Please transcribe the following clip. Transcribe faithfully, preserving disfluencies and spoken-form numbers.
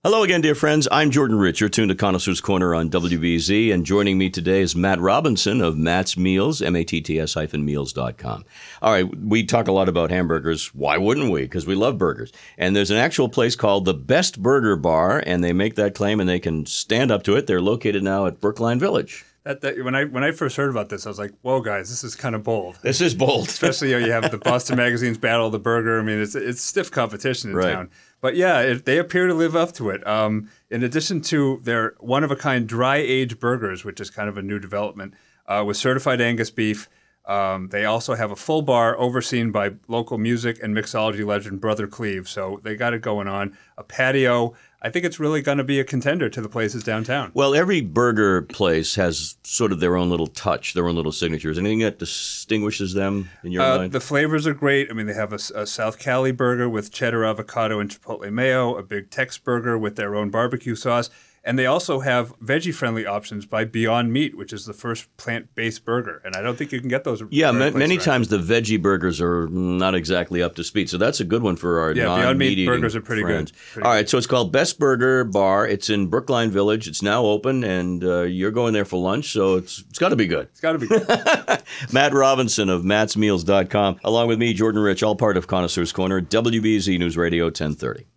Hello again, dear friends. I'm Jordan Rich. You're tuned to Connoisseur's Corner on W B Z, and joining me today is Matt Robinson of Matt's Meals, M A T T S hyphen meals dot com. All right, we talk a lot about hamburgers. Why wouldn't we? Because we love burgers. And there's an actual place called the Best Burger Bar, and they make that claim, and they can stand up to it. They're located now at Brookline Village. That, that, when I when I first heard about this, I was like, "Whoa, guys, this is kind of bold." This is bold, especially you know, you have the Boston Magazine's Battle of the Burger. I mean, it's it's stiff competition in right. town. But yeah, it, they appear to live up to it. Um, in addition to their one-of-a-kind dry-aged burgers, which is kind of a new development, uh, with certified Angus beef, um, they also have a full bar overseen by local music and mixology legend Brother Cleve. So they got it going on. A patio. I think it's really going to be a contender to the places downtown. Well, every burger place has sort of their own little touch, their own little signatures. Anything that distinguishes them in your uh, mind? The flavors are great. I mean, they have a, a South Cali burger with cheddar, avocado, and chipotle mayo, a Big Tex burger with their own barbecue sauce. And they also have veggie-friendly options by Beyond Meat, which is the first plant-based burger. And I don't think you can get those. Yeah, ma- many around. times the veggie burgers are not exactly up to speed. So that's a good one for our yeah, non-meat Beyond Meat eating burgers are pretty friends. good. Pretty All good. right, so it's called Best Burger Bar. It's in Brookline Village. It's now open, and uh, you're going there for lunch, so it's it's got to be good. It's got to be good. Matt Robinson of Matts Meals dot com, along with me, Jordan Rich, all part of Connoisseur's Corner, W B Z News Radio ten thirty.